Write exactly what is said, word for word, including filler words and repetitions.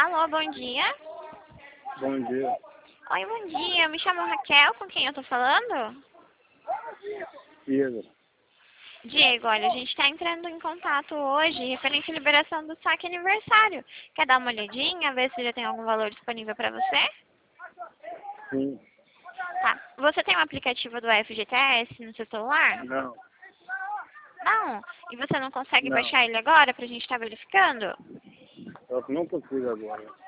Alô, bom dia. Bom dia. Oi, bom dia. Eu me chamo Raquel, com quem eu tô falando? Diego. Diego, olha, a gente tá entrando em contato hoje referente à liberação do saque aniversário. Quer dar uma olhadinha, ver se já tem algum valor disponível pra você? Sim. Tá. Você tem um aplicativo do F G T S no seu celular? Não. Não. E você não consegue Não. baixar ele agora pra gente estar verificando? Eu não consigo agora.